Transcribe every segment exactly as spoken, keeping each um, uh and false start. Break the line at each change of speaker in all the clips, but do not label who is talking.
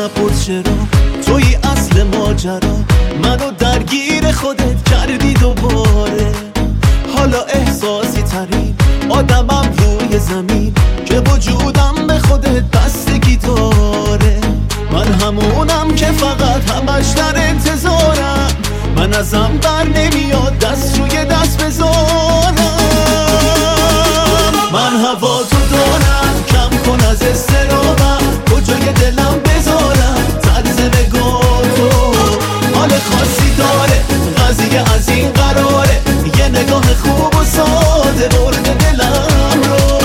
نپرس چرا توی اصل ماجرا منو درگیر خودت کردی دوباره. حالا احساسی ترین آدمم روی زمین که وجودم به خودت بستگی داره. من همونم که فقط همش در انتظارم، من ازم بر نمیاد دست روی دست بذارم. من هوا تو دارم، کم کن از استرابم، کجای دلم بذارم طرز نگاه تو. حال خاصی داره قضیه از این قراره، یه نگاه خوب و ساده برد دلم رو.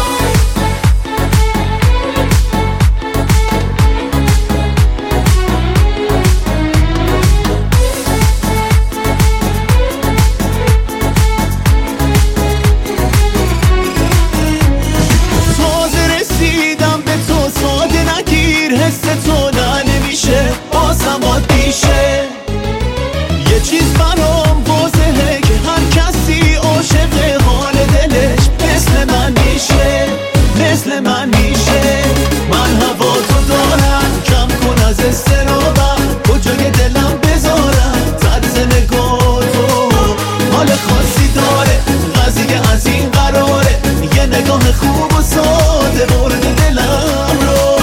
حس تو نه نمیشه بازم عادیشه. یه چیز برام واضحه که هر کسی عاشق حال دلش مثل من میشه، مثل من میشه. من هوا تو دارم، کم کن از استرابم، کجای دلم بذارم طرز نگاه تو. حال خاصی داره قضیه از این قراره، یه نگاه خوب و ساده برد دلم رو.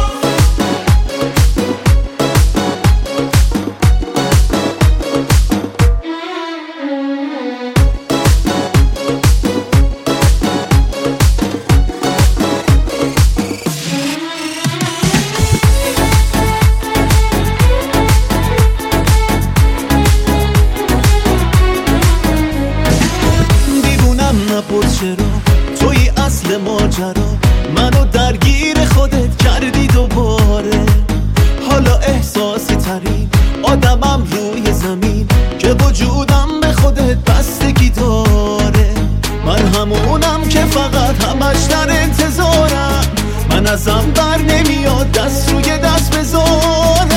نپرس چرا توی اصل ماجرا منو درگیر خودت کردی دوباره. حالا احساسی ترین آدمم روی زمین که وجودم به خودت بستگی داره. من همونم که فقط همش در انتظارم، من ازم بر نمیاد دست روی دست بذارم.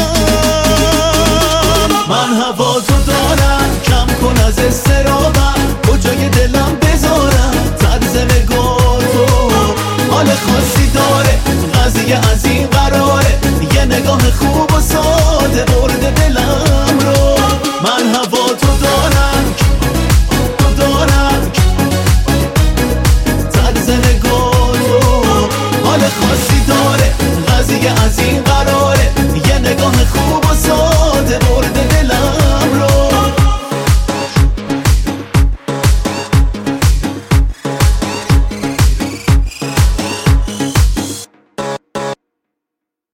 من هوا تو دارم، کم کن از استرابم، کجای دلم بذارم طرز نگاه تو. حال خاصی داره قضیه از این قراره، یه نگاه خوب و ساده برد